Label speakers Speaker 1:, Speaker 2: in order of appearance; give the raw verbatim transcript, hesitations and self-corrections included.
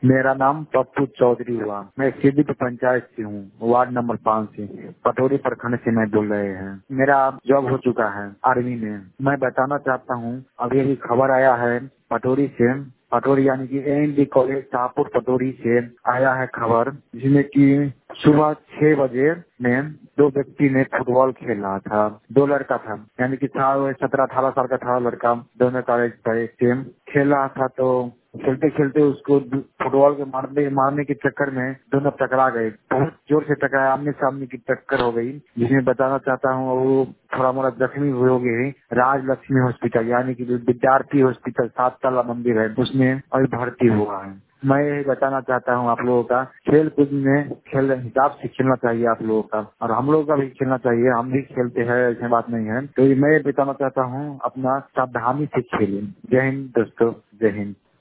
Speaker 1: मेरा नाम पप्पू चौधरी हुआ। मैं सिद्दीपुर पंचायत से हूँ, वार्ड नंबर पाँच से, पटोरी प्रखंड से मैं बोल रहे हैं। मेरा जॉब हो चुका है आर्मी में। मैं बताना चाहता हूँ, अभी अभी खबर आया है पटोरी से, पटोरी यानी कि A N D college Shahpur Patori से आया है खबर, जिसमें कि सुबह छह बजे में दो व्यक्ति ने फुटबॉल खेल रहा था। दो लड़का था, यानी कि था सत्रह अठारह साल का था लड़का, दोनों कॉलेज पर सेम खेल रहा था। तो खेलते खेलते उसको फुटबॉल के मारने मारने के चक्कर में दोनों टकरा गए। बहुत जोर से टकराया, आमने सामने की टक्कर हो गई। जिसमें बताना चाहता हूँ वो थोड़ा मोड़ा जख्मी हुए हो गए। राज लक्ष्मी हॉस्पिटल यानी कि विद्यार्थी हॉस्पिटल सात ताला मंदिर है, उसमें अभी भर्ती हुआ है। मैं यही बताना चाहता हूँ आप लोगों का, खेल कूद में खेल हिसाब से खेलना चाहिए आप लोगों का, और हम लोगों का भी खेलना चाहिए। हम भी खेलते हैं, ऐसी बात नहीं है। तो मैं ये बताना चाहता हूँ, अपना सावधानी से खेलें। जय हिंद दोस्तों, जय हिंद।